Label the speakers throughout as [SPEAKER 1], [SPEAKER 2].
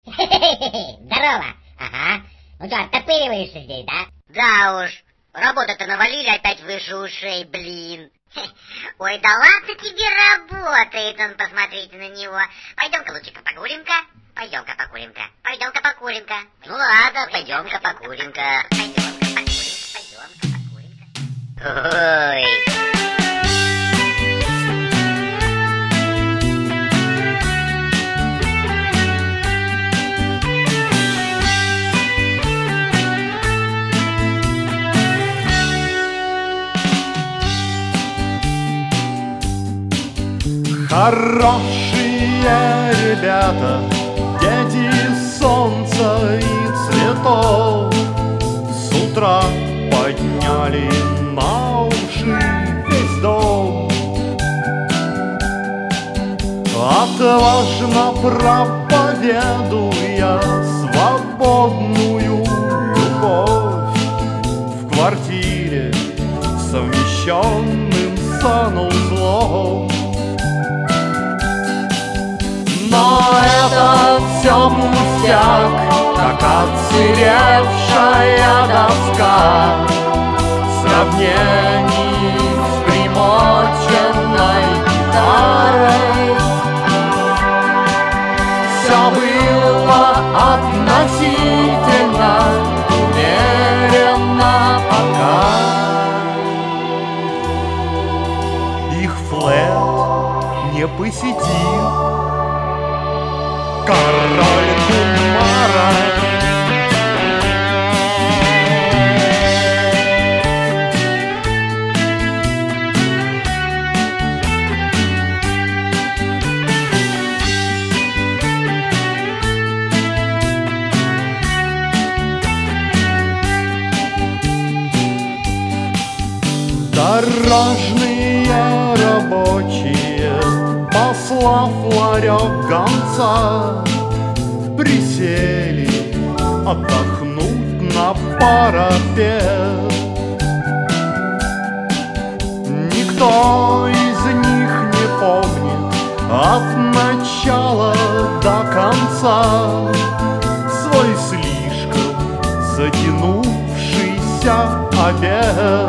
[SPEAKER 1] Здорово. Ага. Ну что, оттопыриваешься здесь, да?
[SPEAKER 2] Да уж, работу-то навалили опять выше ушей, блин. Ой, да ладно тебе работает он, посмотрите на него. Пойдем-ка лучше-ка покурим-ка. Пойдем-ка покурим-ка. Пойдем-ка покурим-ка. Ну ладно, пойдем-ка покурим-ка. Пойдем-ка покурим-ка. Ой.
[SPEAKER 3] Хорошие ребята, дети солнца и цветов, с утра подняли на уши весь дом. Отважно проповедуя свободную любовь, в квартире совмещенным санузлом. Но это все пустяк, как отсыревшая доска в сравнении с примоченной гитарой. Все было относительно умеренно пока. Их флэт не посетил король Кумара. Дорожные рабочие, послав ларек гонца, присели отдохнуть на парапет. Никто из них не помнит от начала до конца свой слишком затянувшийся обед.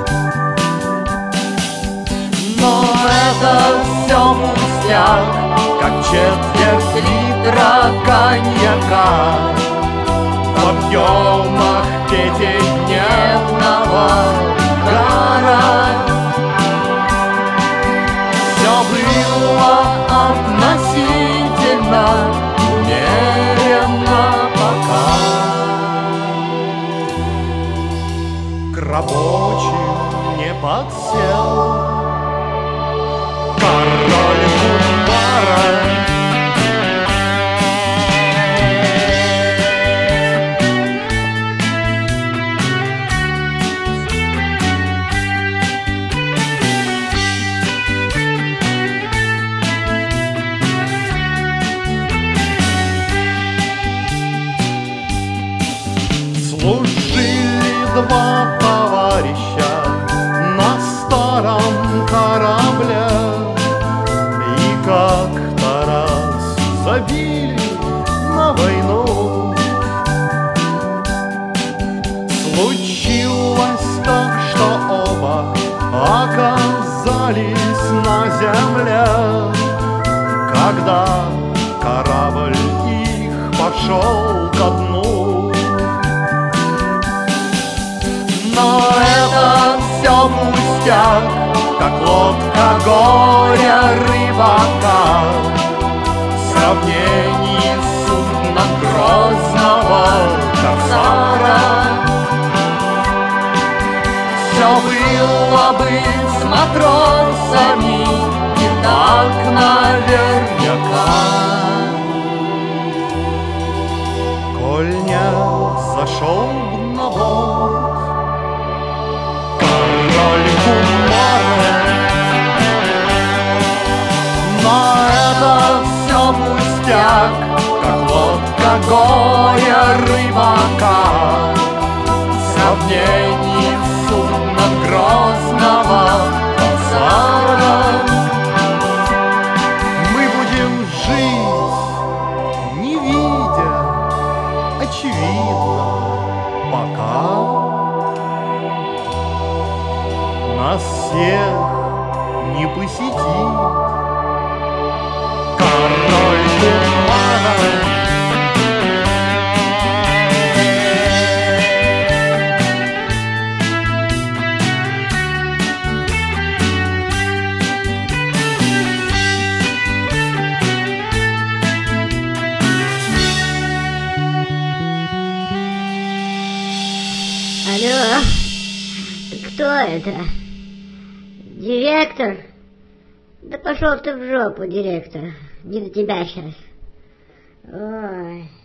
[SPEAKER 3] Но это все пустяк, как четверть литра коньяка в объемах пятидневного гара. Все было относительно умеренно пока. К рабочим не подсел король Кумара. Служили два товарища на старом корабле, и как-то раз забили на войну. Случилось так, что оба оказались на земле, когда корабль их пошел ко дну. Но это все пустяк, как лодка горя рыбака в сравнении с судном грозного корсара. Все было бы с матросами и так наверняка, коль не зашел на борт король Кумара. Но это все пустяк, как лодка горя рыбака в сравнении с судном грозного корсара. Мы будем жить, не видя очевидно. Пока нас всех не посетит король тумана.
[SPEAKER 1] Алло, кто это? Директор? Да пошел ты в жопу, директор. Не до тебя сейчас. Ой.